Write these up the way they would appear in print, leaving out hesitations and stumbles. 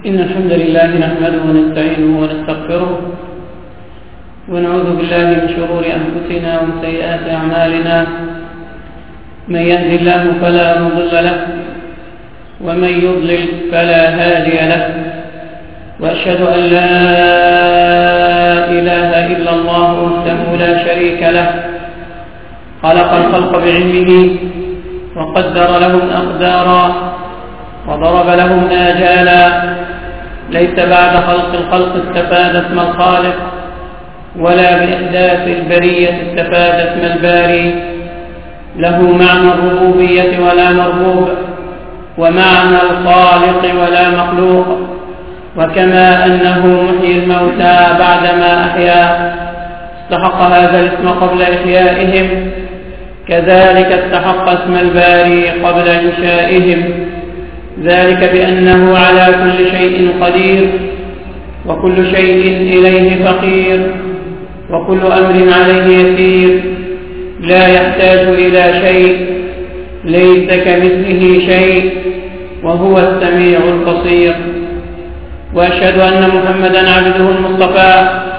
إن الحمد لله نحمده ونستعينه ونستغفره ونعوذ بالله من شرور أنفسنا ومن سيئات أعمالنا. من يهد الله فلا مضل له ومن يضلل فلا هادي له، وأشهد أن لا إله إلا الله وحده لا شريك له، خلق الخلق بعلمه وقدر لهم أقدارا وضرب لهم آجالا. ليس بعد خلق الخلق استفاد اسم الخالق، ولا بإحداث البرية استفاد اسم الباري. له معنى الربوبية ولا مربوب، ومعنى الخالق ولا مخلوق. وكما أنه محيي الموتى بعدما أحيا استحق هذا الاسم قبل إحيائهم، كذلك استحق اسم الباري قبل إنشائهم، ذلك بأنه على كل شيء قدير، وكل شيء إليه فقير، وكل أمر عليه يسير، لا يحتاج إلى شيء، ليس كمثله شيء، وهو السميع البصير. وأشهد أن محمدا عبده المصطفى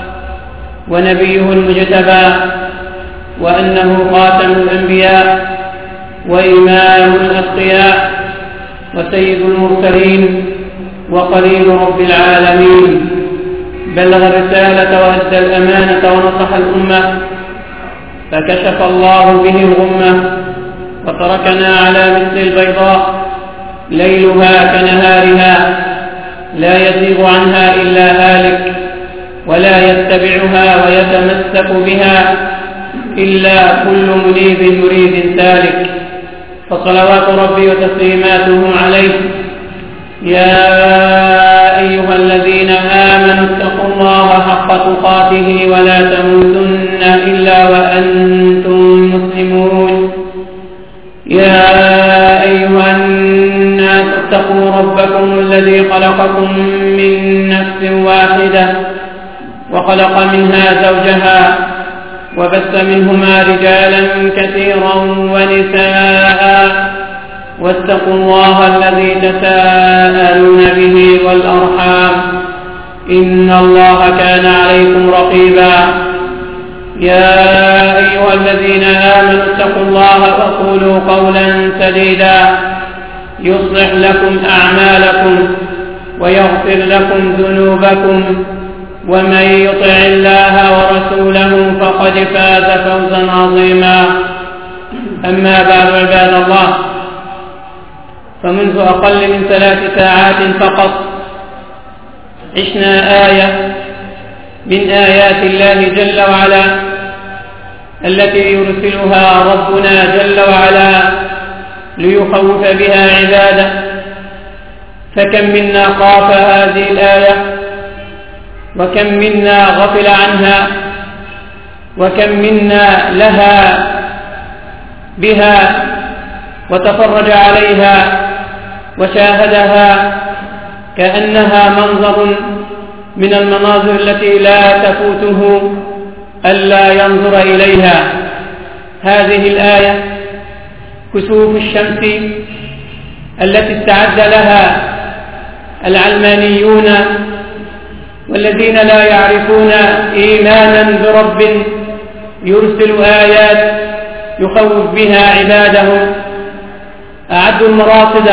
ونبيه المجتبى، وأنه خاتم الأنبياء وإمام الأتقياء وسيد المرسلين وخليل رب العالمين. بلغ الرسالة وأدى الأمانة ونصح الأمة، فكشف الله به الغمة، وتركنا على مثل البيضاء ليلها كنهارها، لا يزيغ عنها إلا هالك، ولا يتبعها ويتمسك بها إلا كل منيب مريد سالك. فصلوات ربي وتسليماته عليه. يا أيها الذين آمنوا اتقوا الله حق تقاته ولا تموتن إلا وأنتم مسلمون. يا أيها الناس اتقوا ربكم الذي خلقكم من نفس واحدة وخلق منها زوجها وبث منهما رجالا كثيرا ونساء، واتقوا الله الذي تساءلون به والأرحام، إن الله كان عليكم رقيبا. يا أيها الذين آمنوا اتقوا الله وقولوا قولا سديدا يصلح لكم أعمالكم ويغفر لكم ذنوبكم، ومن يطع الله ورسوله فقد فاز فوزا عظيما. أما بعد، عباد الله، فمنذ أقل من 3 ساعات فقط عشنا آية من آيات الله جل وعلا التي يرسلها ربنا جل وعلا ليخوف بها عباده. فكم منا خاف هذه الآية، وكم منا غفل عنها، وكم منا لها بها وتفرج عليها وشاهدها كأنها منظر من المناظر التي لا تفوته ألا ينظر إليها. هذه الآية كسوف الشمس التي استعد لها العلمانيون والذين لا يعرفون إيمانا برب يرسل آيات يخوف بها عباده. أعدوا المراصد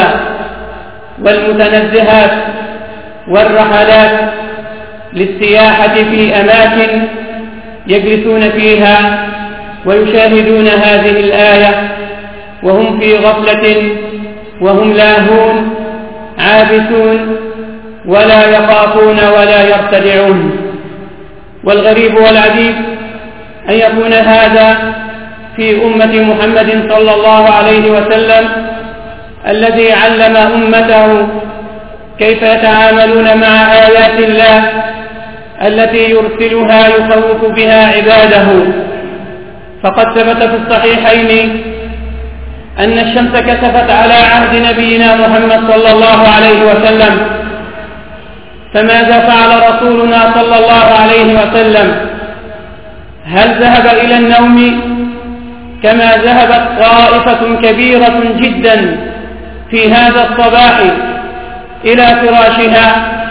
والمتنزهات والرحلات للسياحة في أماكن يجلسون فيها ويشاهدون هذه الآية وهم في غفلة، وهم لاهون عابثون ولا يخافون ولا يرتدعون. والغريب والعجيب أن يكون هذا في أمة محمد صلى الله عليه وسلم الذي علم أمته كيف يتعاملون مع آيات الله التي يرسلها يخوف بها عباده. فقد ثبت في الصحيحين أن الشمس كسفت على عهد نبينا محمد صلى الله عليه وسلم، فماذا فعل رسولنا صلى الله عليه وسلم؟ هل ذهب إلى النوم كما ذهبت طائفة كبيرة جدا في هذا الصباح إلى فراشها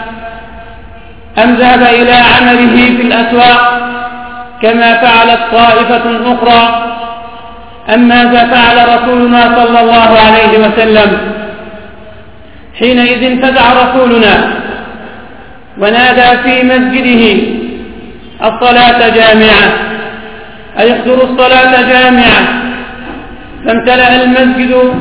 أم ذهب إلى عمله في الأسواق كما فعلت طائفة أخرى؟ أم ماذا فعل رسولنا صلى الله عليه وسلم؟ حينئذ فزع رسولنا ونادى في مسجده الصلاة جامعة، أي احضروا الصلاة جامعة، فامتلأ المسجد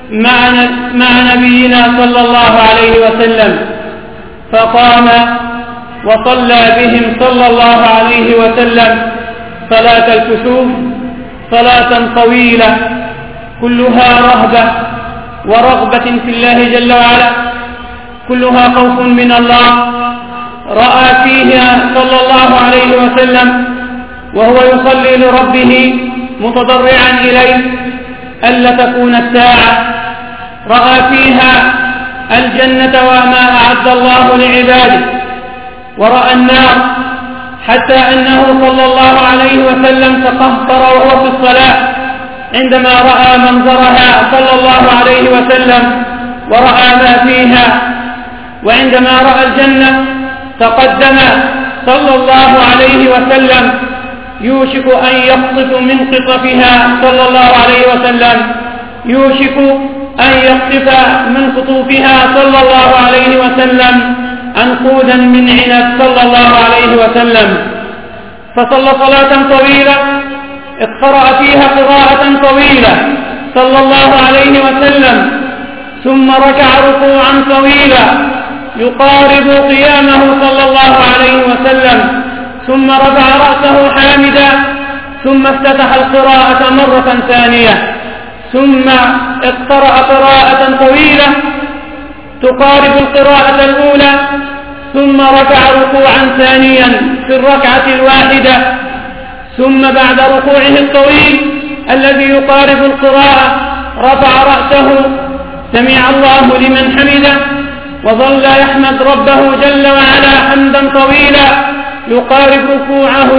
مع نبينا صلى الله عليه وسلم، فقام وصلى بهم صلى الله عليه وسلم صلاة الكسوف، صلاة طويلة كلها رهبة ورغبة في الله جل وعلا، كلها خوف من الله. رأى فيها صلى الله عليه وسلم وهو يصلي لربه متضرعا إليه ألا تكون الساعة، رأى فيها الجنة وما أعد الله لعباده، ورأى النار، حتى أنه صلى الله عليه وسلم تقهقر وهو في الصلاة عندما رأى منظرها صلى الله عليه وسلم ورأى ما فيها. وعندما رأى الجنة تقدم صلى الله عليه وسلم يوشك أن يقطف من قطفها صلى الله عليه وسلم، يوشك أن يقطف من قطوفها صلى الله عليه وسلم عنقودا من عنب صلى الله عليه وسلم، فصلى صلاة طويلة اقرأ فيها قراءة طويلة صلى الله عليه وسلم، ثم ركع ركوعا طويلا يقارب قيامه صلى الله عليه وسلم، ثم رفع رأسه حامدا، ثم افتتح القراءة مرة ثانية، ثم اقرأ قراءة طويلة تقارب القراءة الأولى، ثم ركع ركوعا ثانيا في الركعة الواحدة، ثم بعد ركوعه الطويل الذي يقارب القراءة رفع رأسه سمع الله لمن حمده، وظل يحمد ربه جل وعلا حمدا طويلا يقارب ركوعه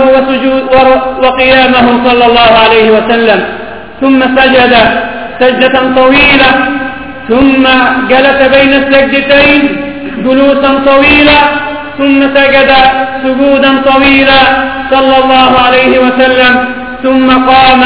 وقيامه صلى الله عليه وسلم، ثم سجد سجدة طويلة، ثم جلس بين السجدتين جلوسا طويلا، ثم سجد سجودا طويلا صلى الله عليه وسلم، ثم قام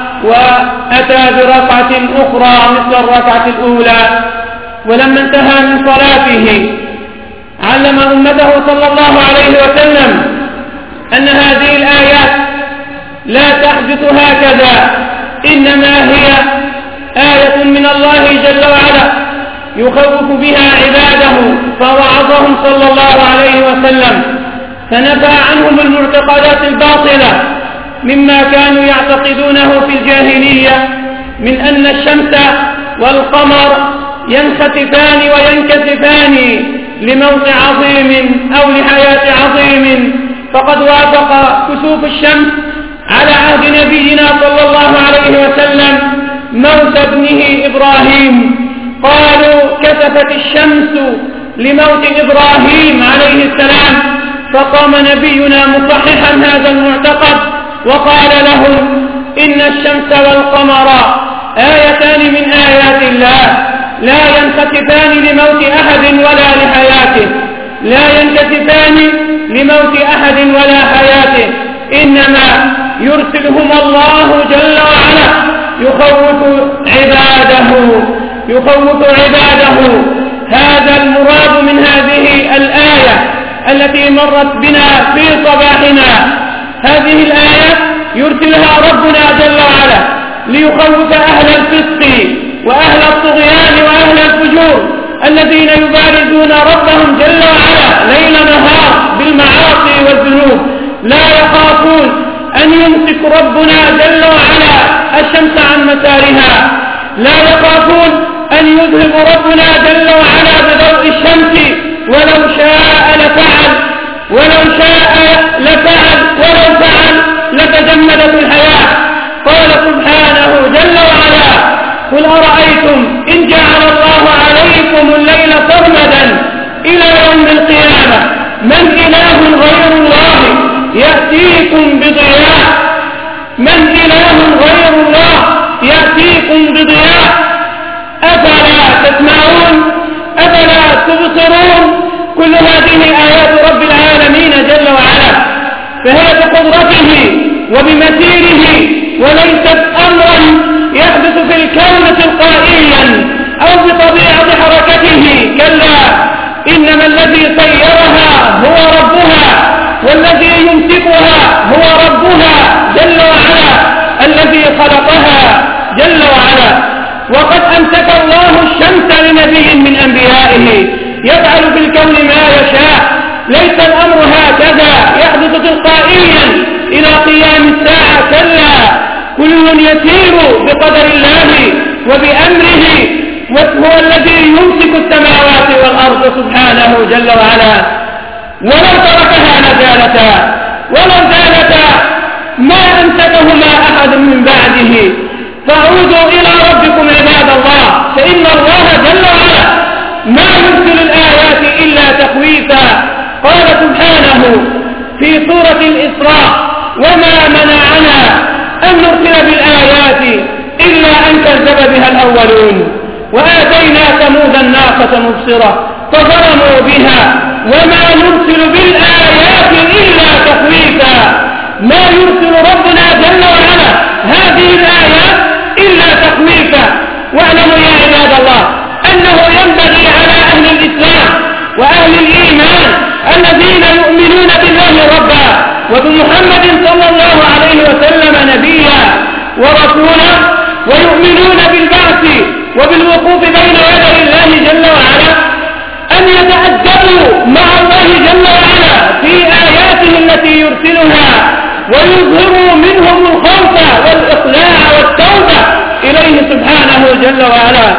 وأتى بركعة أخرى مثل الركعة الأولى. ولما انتهى من صلاته علم أمته صلى الله عليه وسلم أن هذه الآيات لا تحدث هكذا، إنما هي آية من الله جل وعلا يخوف بها عباده، فوعظهم صلى الله عليه وسلم، فنفى عنهم المعتقدات الباطلة مما كانوا يعتقدونه في الجاهلية من أن الشمس والقمر ينخسفان وينكسفان لموت عظيم أو لحياة عظيم، فقد وافق كسوف الشمس على عهد نبينا صلى الله عليه وسلم موت ابنه إبراهيم، قالوا كسفت الشمس لموت إبراهيم عليه السلام، فقام نبينا مصححا هذا المعتقد وقال لهم إن الشمس والقمر آيتان من آيات الله لا ينكسفان لموت أحد ولا لحياته، لا ينكسفان لموت أحد ولا حياته، إنما يرسلهم الله جل وعلا يخوف عباده. هذا المراد من هذه الآية التي مرت بنا في صباحنا. هذه الآية يرسلها ربنا جل وعلا ليخوف أهل الفسق وأهل الطغيان وأهل الفجور الذين يبارزون ربهم جل وعلا ليل نهار بالمعاصي والذنوب، لا يخافون أن يمسك ربنا جل وعلا الشمس عن مسارها، لا يخافون أن يذهب ربنا جل وعلا بضوء الشمس، ولو شاء لفعل، ولو فعل لتجمدت الحياة. قال سبحانه جل وعلا قل أرأيتم إن جعل الله عليكم الليل سرمدا إلى يوم القيامة من إله غير الله يأتيكم بضياء، من إله غير الله يأتيكم بضياء، أفلا تسمعون أفلا تبصرون. كل هذه آيات رب العالمين فهي بقدرته وبمسيره، وليست أمرا يحدث في الكون تلقائيا أو بطبيعة حركته، كلا، إنما الذي طيرها هو ربها، والذي يمسكها هو ربها جل وعلا، الذي خلقها جل وعلا. وقد أمسك الله الشمس لنبي من أنبيائه يفعل في الكون ما يشاء. ليس الأمر هكذا يحدث تلقائيا إلى قيام الساعة، كلا، كل يسير بقدر الله وبأمره، وهو الذي يمسك السماوات والأرض سبحانه جل وعلا. ولو تركها لزالتا، ولو زالتا ما أمسكهما أحد من بعده. فعودوا إلى ربكم عباد الله، فإن الله جل وعلا ما يرسل الآيات إلا تخويفا. قال سبحانه في سورة الإسراء: وما منعنا أن نرسل بالآيات إلا أن كذب بها الأولون وآتينا ثمود الناقة مبصرة فظلموا بها وما نرسل بالآيات إلا تخويفا. ما يرسل ربنا جل وعلا هذه الآيات إلا تخويفا. واعلموا يا عباد الله أنه ينبغي على أهل الإسلام وأهل الإيمان الذين يؤمنون بالله ربا وبمحمد صلى الله عليه وسلم نبيا ورسولا، ويؤمنون بالبعث وبالوقوف بين يدي الله جل وعلا، أن يتأدبوا مع الله جل وعلا في آياته التي يرسلها، ويظهروا منهم الخوف والإقلاع والتوبة إليه سبحانه جل وعلا،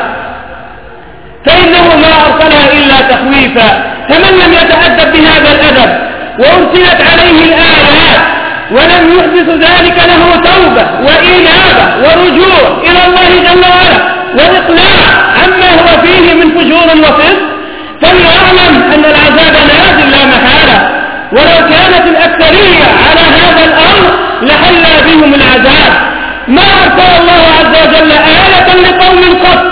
فإنه ما أرسلها إلا تخويفا. فمن لم يتأدب بهذا الأدب وأرسلت عليه الآيات ولم يحدث ذلك له توبة وإنابة ورجوع إلى الله جل وعلا والإقلاع عما هو فيه من فجور وفسق، فليعلم أن العذاب نازل لا محالة. ولو كانت الأكثرية على هذا الأمر لحل بهم العذاب. ما أرسل الله عز وجل آية لقوم قط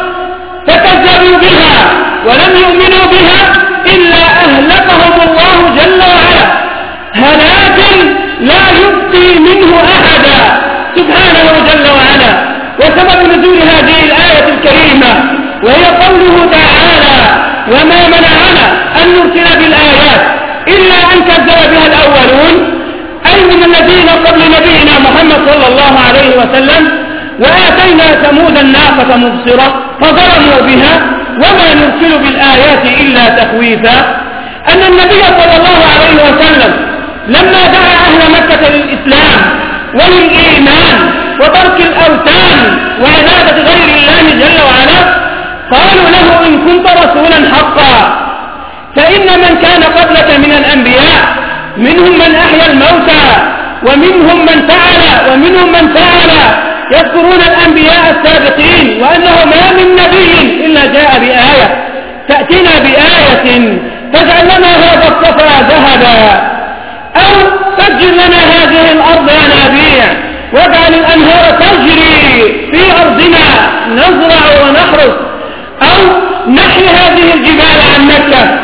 فكذبوا بها ولم يؤمنوا بها إلا أهلكهم الله جل وعلا هلاك لا يبقي منه أحدا سبحانه جل وعلا. وسبب نزول هذه الآية الكريمة وهي قوله تعالى: وما منعنا أن نرسل بالآيات إلا أن كذب بها الأولون، أي من الذين قبل نبينا محمد صلى الله عليه وسلم، وآتينا ثمود الناقة مبصرة فظلموا بها وما نرسل بالآيات إلا تخويفا. أن النبي صلى الله عليه وسلم لما دعا أهل مكة للإسلام وللإيمان وترك الأوثان وعبادة غير الله جل وعلا، قالوا له: إن كنت رسولا حقا فإن من كان قبلك من الأنبياء منهم من أحيا الموتى ومنهم من فعل ومنهم من فعل، يذكرون الأنبياء السابقين وأنه ما من نبي إلا جاء بآية، تأتينا بآية تجعل لنا هذا الصفا ذهبا، أو فجر لنا هذه الأرض ينابيع، واجعل الأنهار تجري في أرضنا نزرع ونحرث، أو نحي هذه الجبال عن مكة.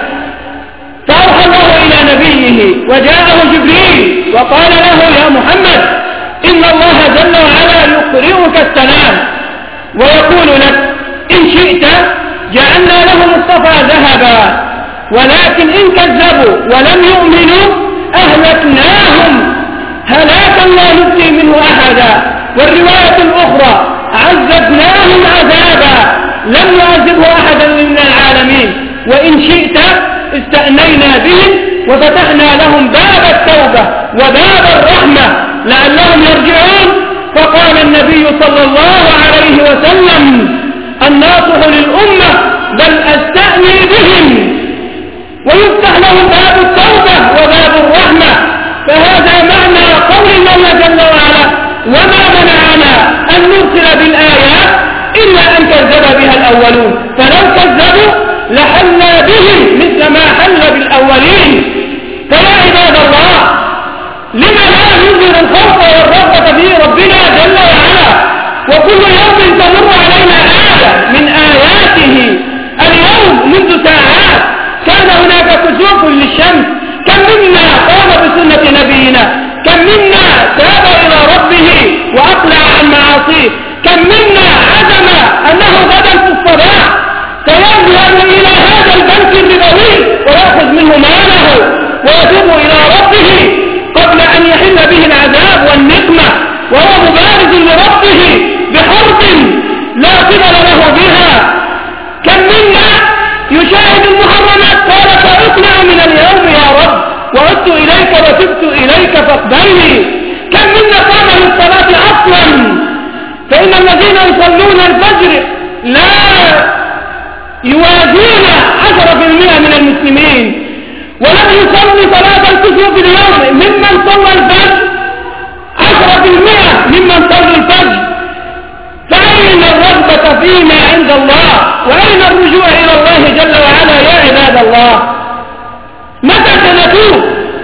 فأوحى الله إلى نبيه وجاءه جبريل وقال له: يا محمد، إن الله جل وعلا يقرئك السلام ويقول لك: إن شئت جعلنا لهم الصفا ذهبا، ولكن إن كذبوا ولم يؤمنوا أهلكناهم هلاكا لا نبقي منه أحدا. والرواية الأخرى: عذبناهم عذابا لم يعذبه أحدا من العالمين، وإن شئت استأنينا بهم وفتحنا لهم باب التوبة وباب الرحمة لعلهم يرجعون. فقال النبي صلى الله عليه وسلم: الناصح للأمة بل أستأني بهم، ويفتح لهم باب التوبة وباب الرحمة. فهذا معنى قول الله جل وعلا: وما منعنا أن نرسل بالآيات إلا أن كذب بها الأولون. فلو كذبوا لحلنا بهم مثل ما حل بالأولين. فيا عباد الله، لما لا ننذر الخوف والرغبة في ربنا جل وعلا وكل يوم تمر علينا آية من آياته؟ اليوم منذ ساعات كان هناك كسوف للشمس، كم منا قام بسنة نبينا ربيه. كم منا قام للصلاة أصلا؟ فإن الذين يصلون الفجر لا يوازون 10% من المسلمين، ولم يصلي صلاة الكسوف في اليوم ممن صلى الفجر 10% ممن صلى الفجر. فأين الرغبة فيما عند الله؟ وأين الرجوع إلى الله جل وعلا يا عباد الله؟ متى سنتوب؟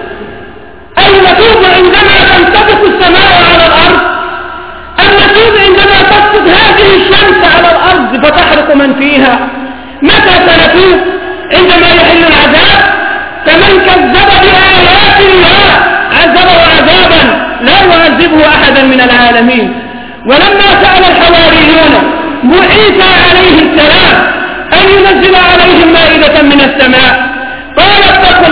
أي نتوب عندما تنطبق السماء على الأرض؟ أم نتوب عندما تسقط هذه الشمس على الأرض فتحرق من فيها؟ متى سنتوب؟ عندما يحل العذاب؟ فمن كذب بآيات الله عذبه عذابا لا يعذبه أحدا من العالمين. ولما سأل الحواريون عيسى عليه السلام أن ينزل عليهم مائدة من السماء قال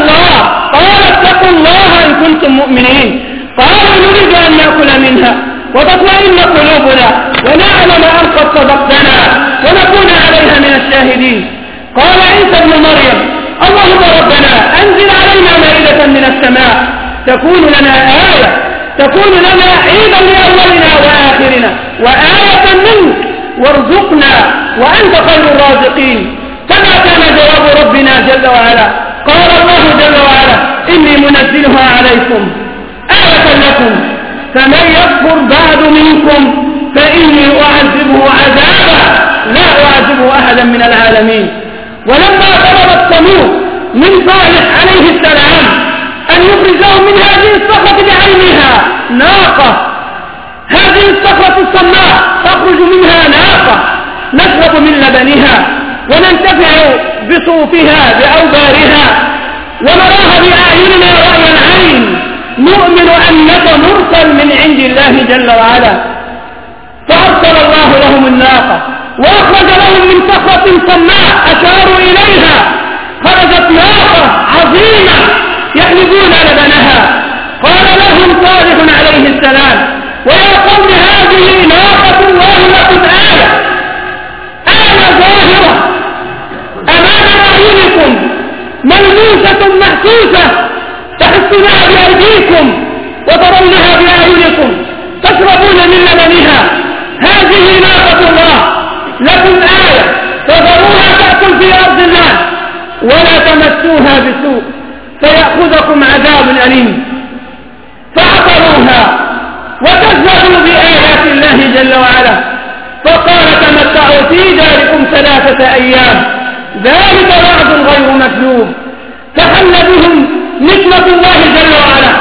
اتقوا الله إن كنتم مؤمنين. قالوا نريد أن نأكل منها وتطمئن قلوبنا ونعلم أن قد صدقتنا ونكون عليها من الشاهدين. قال عيسى ابن مريم اللهم ربنا أنزل علينا مائدة من السماء تكون لنا آية، تكون لنا عيدا لأولنا وآخرنا وآية منك وارزقنا وأنت خير الرازقين. فما كان جواب ربنا جل وعلا؟ قال الله جل وعلا إني منزلها عليكم آية لكم فمن يكفر بعد منكم فإني أعذبه عذابا لا أعذبه أحدا من العالمين. ولما طلبت ثمود من صالح عليه السلام أن يخرجهم من هذه الصخرة بعينها ناقة، هذه الصخرة الصماء تخرج منها ناقة نشرب من لبنها وننتفع بصوفها بأوبارها ونراها بأعيننا رأي العين نؤمن أنك مرسل من عند الله جل وعلا. فأرسل الله لهم الناقة وأخرج لهم من صخرة صماء أشاروا إليها خرجت ناقة عظيمة يحلبون لبنها. قال لهم صالح عليه السلام ويا قوم هذه ناقة الله لكم آية ظاهرة أمام أعينكم ملموسة محسوسة تحسونها بأيديكم وترونها بأعينكم تشربون من لبنها. هذه ناقة الله لكم آية فذروها تأكل في أرض الله ولا تمسوها بسوء فيأخذكم عذاب أليم. فعقروها وكذبوا بآيات الله جل وعلا فقال تمتعوا في داركم 3 أيام ذلك وعد غير مكذوب. فحل بهم نعمة الله جل وعلا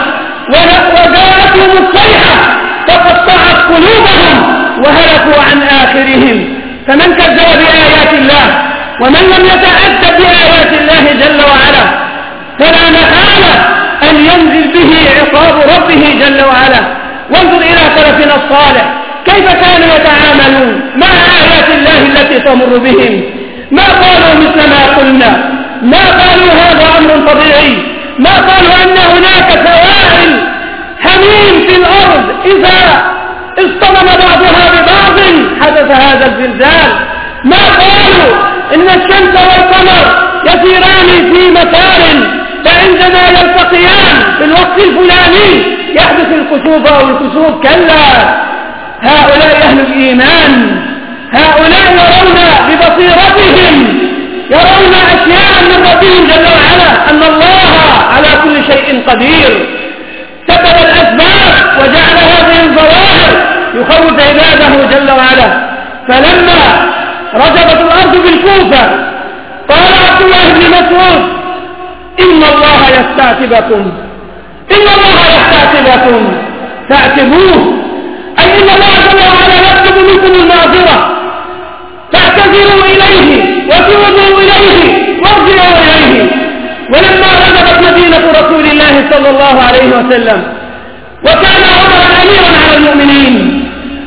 وجاءتهم الصيحة فقطعت قلوبهم وهلكوا عن آخرهم. فمن كذب بآيات الله ومن لم يتأدب بآيات الله جل وعلا فلا محالة أن ينزل به عقاب ربه جل وعلا. وانظر إلى سلفنا الصالح كيف كانوا يتعاملون مع آيات الله التي تمر بهم. ما قالوا مثل ما قلنا، ما قالوا هذا أمر طبيعي، ما قالوا أن هناك سوائل حميم في الأرض إذا اصطدم بعضها ببعض حدث هذا الزلزال. ما قالوا إن الشمس والقمر يسيران في مسار فعندما يلتقيان في الوقت الفلاني يحدث الكسوف أو الكسوف. كلا، هؤلاء أهل الإيمان، هؤلاء يرون ببصيرتهم يرون أشياء من ربهم جل وعلا أن الله على كل شيء قدير. كتب الأسباب وجعل هذه الظواهر يخوف عباده جل وعلا. فلما رجبت الأرض بالكوفة قال عبد الله بن مسعود إن الله يستعتبكم، إن الله يستعتبكم فاعتبوه، أي إن الله جل وعلا يكتب منكم المعذرة فاعتذروا إليه وتوبوا إليه وارجعوا إليه. ولما رجبت مدينة رسول الله صلى الله عليه وسلم وكان عمر أميرا على المؤمنين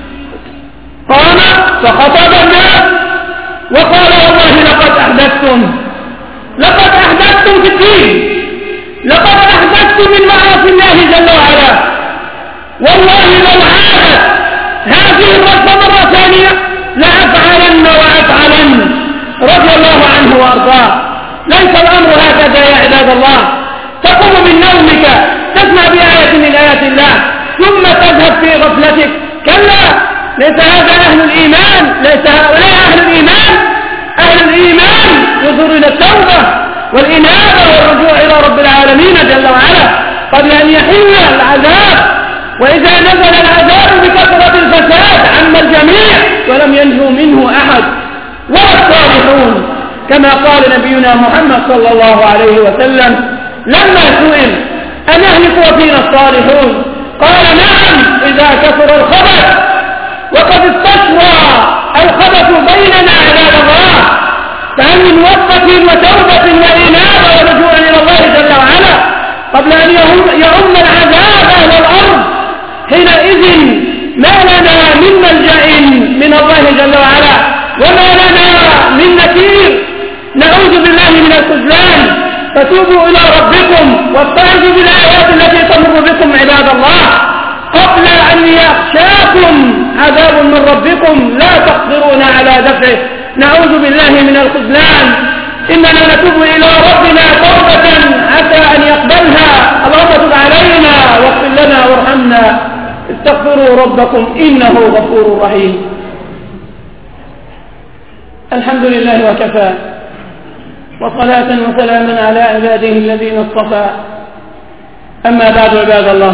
قام فخطب الناس وقال والله لقد أحدثتم في الدين، لقد أحدثتم من معاصي الله جل وعلا. والله لو عادت هذه الرجفة مرة ثانية لأفعلن وأفعلن رضي الله عنه وأرضاه. ليس الأمر هكذا يا عباد الله. تقوم من نومك تسمع بآية من آيات الله قبل أن يحل العذاب. وإذا نزل العذاب بكثرة الفساد عم الجميع ولم ينجو منه أحد ولا الصالحون، كما قال نبينا محمد صلى الله عليه وسلم لما سئل أنهلك وفينا الصالحون قال نعم إذا كثر الخبث، وقد استشرى الخبث بيننا عباد الله، فهل من وقفة وتوبة وإنابة ورجوع إلى الله جل وعلا قبل أن يعم العذاب أهل الأرض؟ حينئذ ما لنا من ملجأ من الله جل وعلا وما لنا من نكير. نعوذ بالله من الخذلان، فتوبوا إلى ربكم واستعيذوا بالآيات التي تمر بكم عباد الله قبل أن يخشاكم عذاب من ربكم لا تقدرون على دفعه. نعوذ بالله من الخذلان. إننا نتوب إلى ربنا توبة حتى أن يقبلها. اللهم تب علينا واغفر لنا وارحمنا. استغفروا ربكم إنه غفور رحيم. الحمد لله وكفى، وصلاة وسلاما على عباده الذين اصطفى. أما بعد عباد الله،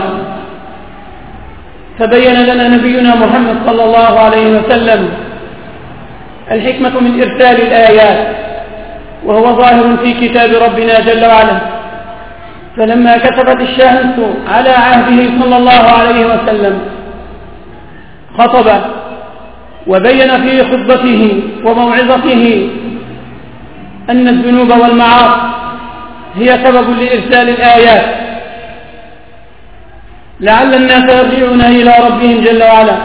فبين لنا نبينا محمد صلى الله عليه وسلم الحكمة من إرسال الآيات، وهو ظاهر في كتاب ربنا جل وعلا. فلما كسفت الشمس على عهده صلى الله عليه وسلم خطب وبين في خطبته وموعظته أن الذنوب والمعاصي هي سبب لإرسال الآيات لعل الناس يرجعون إلى ربهم جل وعلا.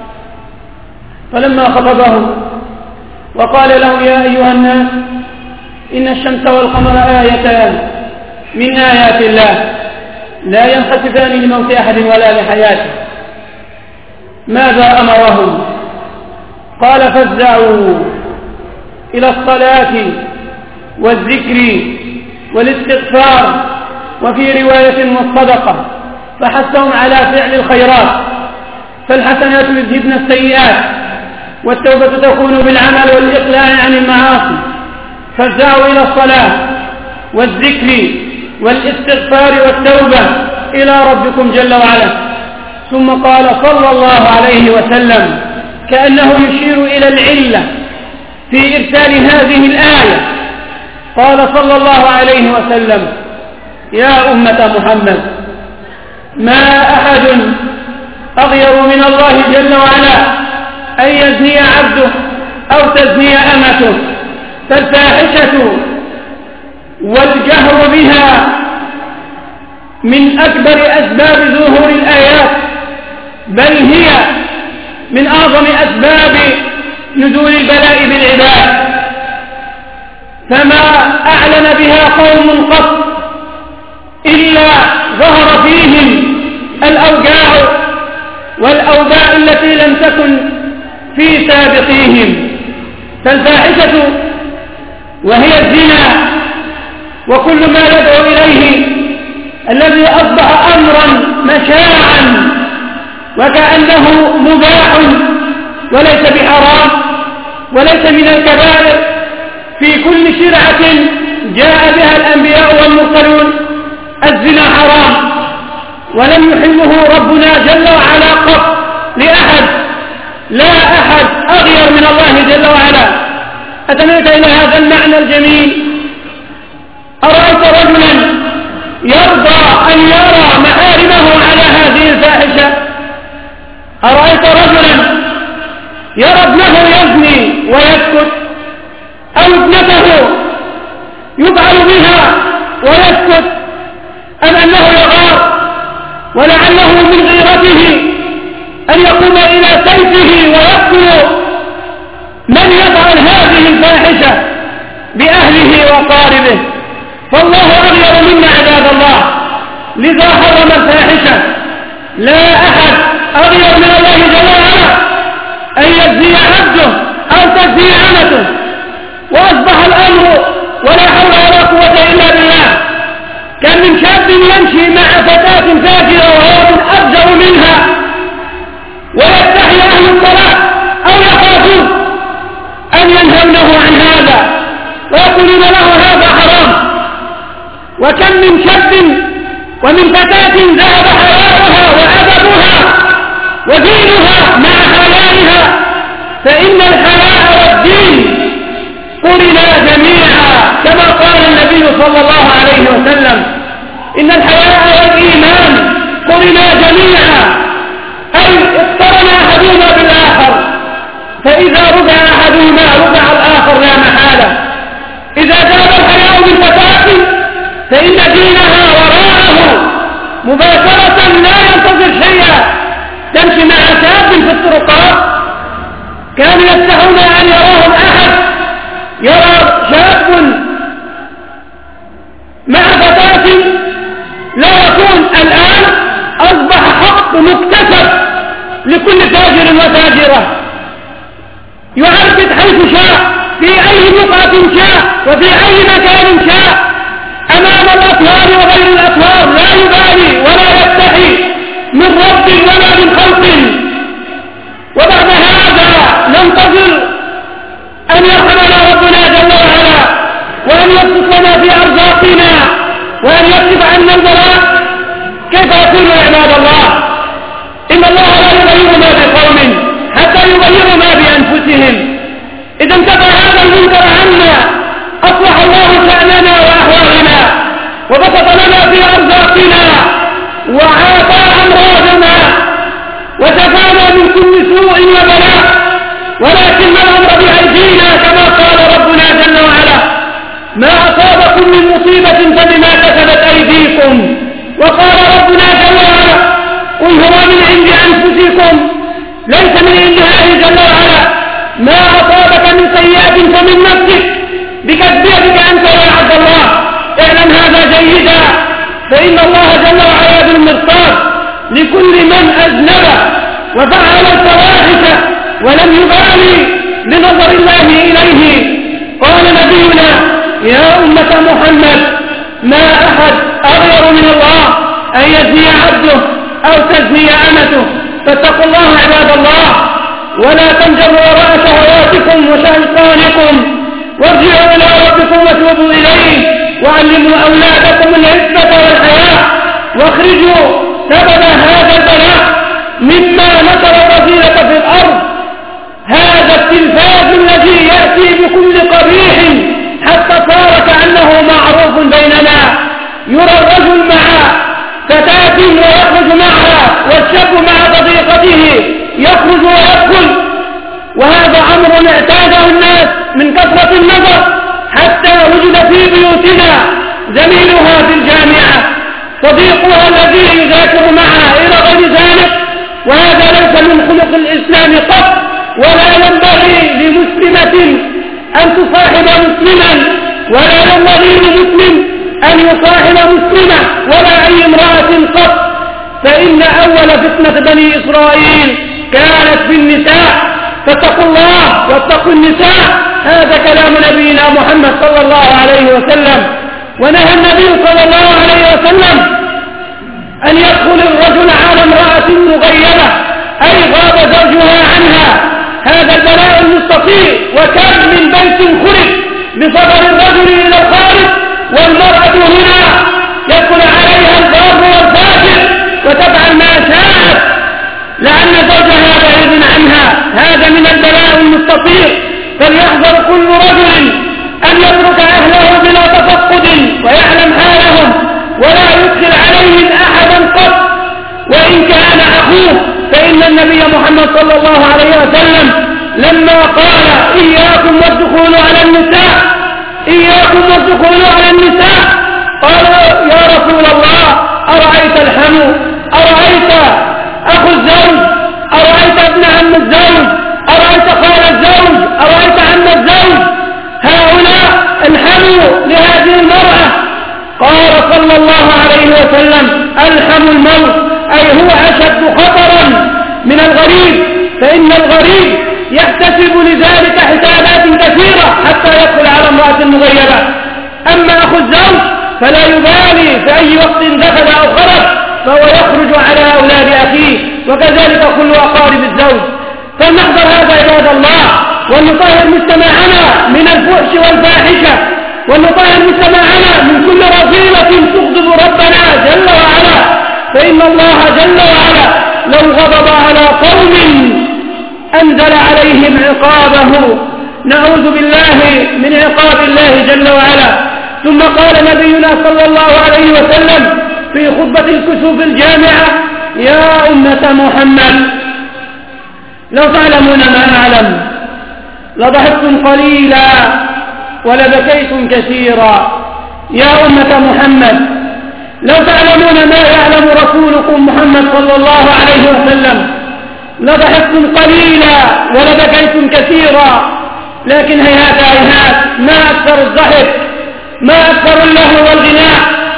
فلما خطبهم وقال لهم يا أيها الناس إن الشمس والقمر آيتان من آيات الله لا ينخسفان لموت أحد ولا لحياته، ماذا أمرهم؟ قال فافزعوا إلى الصلاة والذكر والاستغفار، وفي رواية والصدقة، فحثهم على فعل الخيرات، فالحسنات يذهبن السيئات، والتوبة تكون بالعمل والإقلاع عن المعاصي. فافزعوا إلى الصلاة والذكر والاستغفار والتوبة إلى ربكم جل وعلا. ثم قال صلى الله عليه وسلم كأنه يشير إلى العلة في إرسال هذه الآية، قال صلى الله عليه وسلم يا أمة محمد ما أحد أغير من الله جل وعلا أن يزني عبده أو تزني أمته، فالفاحشة والجهر بها من أكبر أسباب ظهور الآيات، بل هي من أعظم أسباب نزول البلاء بالعباد. فما أعلن بها قوم قط إلا ظهر فيهم الأوجاع والأوباء التي لم تكن في سابقيهم. فالفاحشة وهي الزنا وكل ما يدعو إليه الذي أصبح أمرا مشاعا وكأنه مباح وليس بحرام وليس من الكبائر، في كل شرعة جاء بها الأنبياء والمرسلون الزنا حرام، ولم يحله ربنا جل وعلا قط لأحد، لا أحد أغير من الله جل وعلا. أتميت إلى هذا المعنى الجميل. أرأيت رجلا يرضى أن يرى محارمه على هذه الفاحشة؟ أرأيت رجلا يرى ابنه يزني ويسكت، أو ابنته يفعل بها ويسكت، أم أنه يغار ولعله من غيرته أن يقوم إلى سيفه ويقتل من يفعل هذه الفاحشة بأهله وقاربه؟ فالله أغير منا عباد الله، لذا حرم الفاحشة. لا أحد أغير من الله جل وعلا أن يزني عبده أو تزني أمته. وأصبح الأمر ولا حول ولا قوة إلا بالله. كان من شاب يمشي مع فتاة فاجرة وهو أفجر منها ويستحي أهل الصلاة أو يخافون أن ينهونه عن هذا ويقولون له هذا حرام. وكم من شاب ومن فتاة ذهب حياؤها وأدبها ودينها مع حيائها، فإن الحياء والدين قرنا جميعا كما قال النبي صلى الله عليه وسلم: إن الحياء والإيمان قرنا جميعا، أي اقترن أحدهما بالآخر، فإذا رجع أحدهما رجع الآخر لا محالة. إذا ذهب الحياء من فتاة فإن دينها وراءه مباشرة لا ينتظر شيئا. تمشي مع شاب في الطرقات كانوا يستحون أن يراهم أحد، يرى شاب مع فتاة لا يكون الآن أصبح حق مكتسب لكل تاجر وتاجرة، يعرض حيث شاء في أي بقعة شاء وفي أي مكان شاء أمام الأطهار وغير الأطهار، لا يبالي ولا يستحي من رب ولا من خلق. وبعد هذا ننتظر أن يرحمنا ربنا جل وعلا وأن يبسط لنا في أرزاقنا وأن يكشف عنا البلاء. كيف يكون يا عباد الله؟ إن الله لا يغير ما بقوم حتى يغيروا ما بأنفسهم. إذا انتبه هذا المنكر عنا أصلح الله شأننا وأحوالنا وبسط لنا في أرزاقنا وعافى أمراضنا وشفانا من كل سوء وبلاء، ولكن الأمر بأيدينا كما قال ربنا جل وعلا: ما أصابكم من مصيبة فبما كسبت أيديكم. وقال ربنا جل وعلا: قل هو من عند أنفسكم ليس من عند الله جل وعلا. ما أصابك من سيئة فمن نفسك بكذبك أنت يا عبد الله. اعلم هذا جيدا، فإن الله جل وعلا بالمرصاد لكل من أذنب وفعل الفواحش ولم يبالي لنظر الله إليه. قال نبينا: يا أمة محمد، ما أحد أغير من الله أن يزني عبده أو تزني أمته، فاتقوا الله عباد الله ولا تنجروا وراء شهواتكم وشيطانكم، وارجعوا إلى ربكم وتوبوا إليه، وعلموا أولادكم العفة والحياء، واخرجوا سبب هذا البلاء مما نشر الرذيلة في الأرض. هذا التلفاز الذي يأتي بكل قبيح حتى صار كأنه معروف بيننا. يرى الرجل مع فتاة ويخرج معها، والشاب مع صديقته يخرج ويدخل، وهذا أمر اعتاده الناس من كثرة النظر، حتى وجد في بيوتنا زميلها في الجامعة، صديقها الذي يذاكر معها إلى غير ذلك. وهذا ليس من خلق الإسلام قط، ولا ينبغي لمسلمة أن تصاحب مسلما، ولا ينبغي لمسلم أن يصاحب مسلمة ولا أي امرأة قط. فإن أول فتنة بني إسرائيل كانت في النساء، فاتقوا الله واتقوا النساء. هذا كلام نبينا محمد صلى الله عليه وسلم. ونهى النبي صلى الله عليه وسلم أن يدخل الرجل على امرأة مغيبة، أي غاب زوجها عنها. هذا البلاء المستطير، وكم من بيت خرج بصبر الرجل إلى الخارج والمرأة هنا يدخل عليها البار والفاجر وتفعل ما شاءت لأن زوجها بعيد عنها. هذا من البلاء المستطير. فليحذر كل رجل أن يترك أهله بلا تفقد ويعلم حالهم، ولا يدخل عليهم أحدا قط وإن كان أخوه. فإن النبي محمد صلى الله عليه وسلم لما قال: إياكم والدخول على النساء، إياكم والدخول على النساء، قال: يا رسول الله، أرأيت الحمو، أرأيت أخو الزوج، أرأيت ابن عم الزوج، أرأيت خال الزوج، أرأيت عم الزوج، هؤلاء الحمو لهذه المرأة. قال صلى الله عليه وسلم: الحم الموت، أي هو أشد خطرا من الغريب، فإن الغريب يحتسب لذلك حسابات كثيرة حتى يدخل على امرأة مغيبة. أما أخو الزوج فلا يبالي في أي وقت دخل أو خرج، فهو يخرج على أولاد أخيه، وكذلك كل أقارب الزوج. فلنحذر هذا عباد الله، ونطهر مجتمعنا من الفحش والفاحشة، ونطهر مجتمعنا من كل رذيلة تغضب ربنا جل وعلا. إن الله جل وعلا لو غضب على قوم أنزل عليهم عقابه. نعوذ بالله من عقاب الله جل وعلا. ثم قال نبينا صلى الله عليه وسلم في خطبة الكسوف الجامعة: يا أمة محمد لو تعلمون ما أعلم لضحكتم قليلا ولبكيتم كثيرا. يا أمة محمد لو تعلمون ما يعلم رسولكم محمد صلى الله عليه وسلم لضحكتم قليلا ولبكيتم كثيرا. لكن هيهات هيهات، ما أكثر الضحك، ما أكثر اللهو والغناء،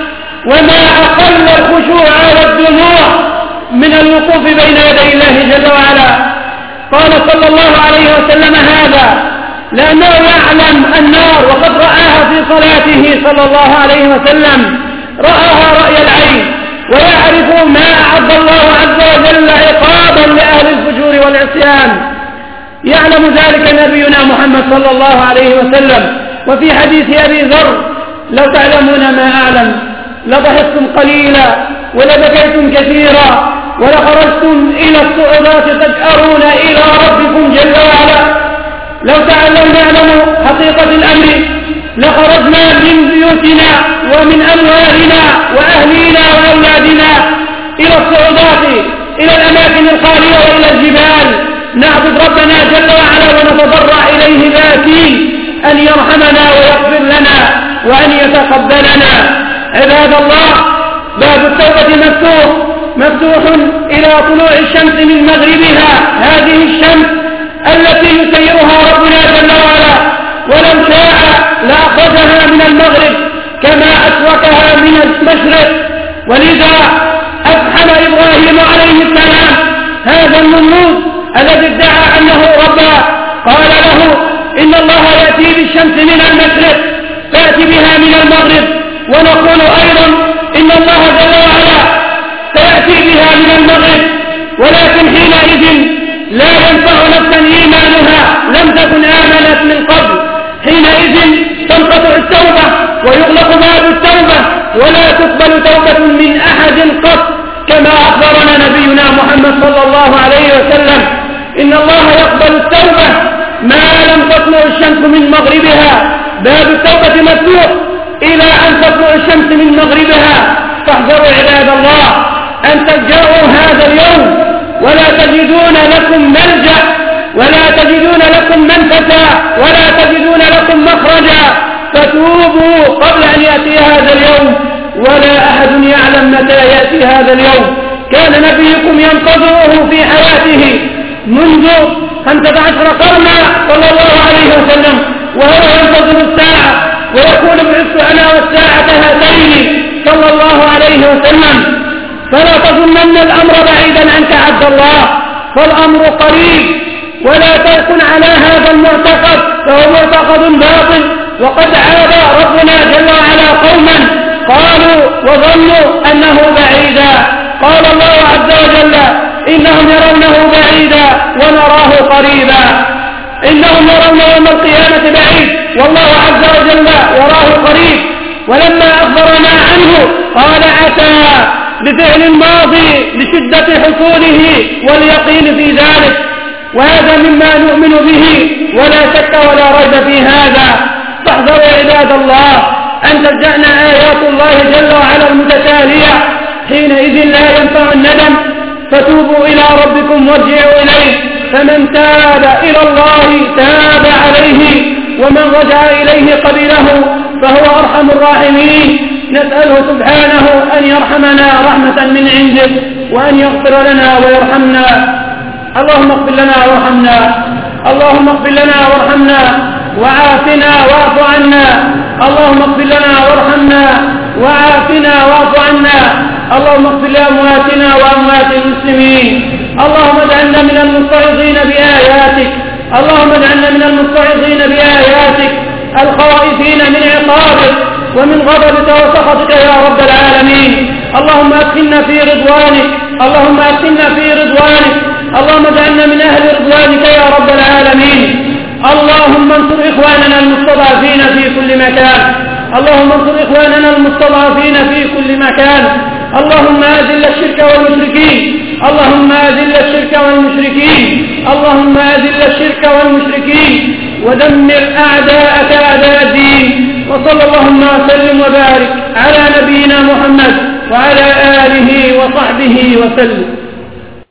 وما أقل الخشوع والدموع من الوقوف بين يدي الله جل وعلا. قال صلى الله عليه وسلم هذا لأنه يعلم النار، وقد رآها في صلاته صلى الله عليه وسلم، رآها رأي العين، ويعرف ما أعد الله عز وجل عقابا لأهل الفجور والعصيان. يعلم ذلك نبينا محمد صلى الله عليه وسلم. وفي حديث أبي ذر: لو تعلمون ما أعلم لضحكتم قليلا ولبكيتم كثيرا ولخرجتم إلى الصعودات تجأرون إلى ربكم جل وعلا. لو نعلم حقيقة الأمر لخرجنا من بيوتنا ومن أموالنا وأهلينا وأولادنا إلى الصعودات، إلى الأماكن الخالية وإلى الجبال، نعبد ربنا جل وعلا ونتضرع إليه ذاتين أن يرحمنا ويغفر لنا وأن يتقبلنا. عباد الله، باب التوبة مفتوح إلى طلوع الشمس من مغربها، هذه الشمس التي يسيرها ربنا جل وعلا، ولو شاء لأخذها من المغرب كما أتركها من المشرق. ولذا أفحم إبراهيم عليه السلام هذا النمرود الذي ادعى أنه ربا، قال له: إن الله يأتي بالشمس من المشرق فأتي بها من المغرب. ونقول أيضا إن الله جل وعلا سيأتي بها من المغرب، ولكن حينئذ لا ينفع نفسا إيمانها لم تكن آمنت من قبل. حينئذ تنقطع التوبة ويغلق باب التوبة ولا تقبل توبة من أحد قط، كما أخبرنا نبينا محمد صلى الله عليه وسلم: إن الله يقبل التوبة ما لم تطلع الشمس من مغربها. باب التوبة مفتوح إلى أن تطلع الشمس من مغربها. فاحذروا عباد الله أن تلجأوا هذا اليوم ولا تجدون لكم ملجأ ولا تجدون لكم منفذا ولا تجدون لكم مخرجا، فتوبوا قبل أن يأتي هذا اليوم، ولا أحد يعلم متى يأتي هذا اليوم. كان نبيكم ينتظره في حياته منذ 15 قرنا صلى الله عليه وسلم، وهو ينتظر الساعة ويقول: بعثت أنا والساعة هاتين صلى الله عليه وسلم. فلا تظنن الأمر بعيدا عنك عبد الله، فالأمر قريب. ولا تكن على هذا المعتقد، فهو معتقد باطل. وقد عاب ربنا جل وعلا قوما قالوا وظنوا أنه بعيدا. قال الله عز وجل: إنهم يرونه بعيدا ونراه قريبا. إنهم يرون يوم القيامة بعيد، والله عز وجل يراه قريب. ولما أخبرنا عنه قال: أتى بفعل الماضي لشدة حصوله واليقين في ذلك، وهذا مما نؤمن به ولا شك ولا ريب في هذا. فاحذروا عباد الله أن تلجأنا آيات الله جل وعلا المتتالية، حينئذ لا ينفع الندم. فتوبوا إلى ربكم وارجعوا إليه، فمن تاب إلى الله تاب عليه، ومن رجع إليه قبله، فهو أرحم الراحمين. نسأله سبحانه أن يرحمنا رحمة من عنده، وأن يغفر لنا ويرحمنا. اللهم اغفر لنا وارحمنا، اللهم اغفر لنا وارحمنا، وعافنا واعف عنا. اللهم اغفر لنا وارحمنا، وعافنا واعف عنا. اللهم اغفر لأمواتنا وأموات المسلمين. اللهم اجعلنا من المتعظين بآياتك، اللهم اجعلنا من المتعظين بآياتك الخائفين من عقابك ومن غضبك وسخطك يا رب العالمين. اللهم أدخلنا في رضوانك، اللهم أدخلنا في رضوانك، اللهم اجعلنا من أهل رضوانك يا رب العالمين. اللهم انصر إخواننا المستضعفين في كل مكان، اللهم انصر إخواننا المستضعفين في كل مكان. اللهم أذل الشرك والمشركين، اللهم أذل الشرك والمشركين، اللهم أذل الشرك والمشركين ودمر أعداءك أعداء الدين. وصلى اللهم وسلم وبارك على نبينا محمد وعلى آله وصحبه وسلم.